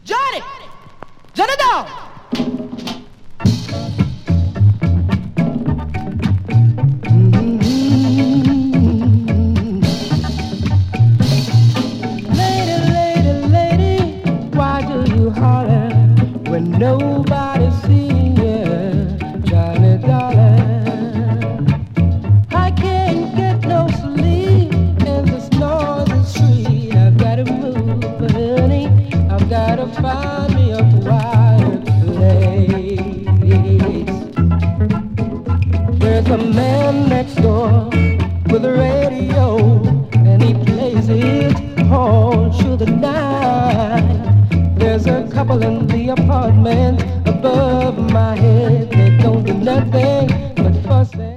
Johnny! Johnny Dog! When nobody sees you, Johnny darling, I can't get no sleep in this noisy street. I've got to move, honey. I've got to find me a quiet place. There's a man next door with a radio, and he plays it all through the night. There's a couple in the apartment above my head. They don't do nothing but fussing.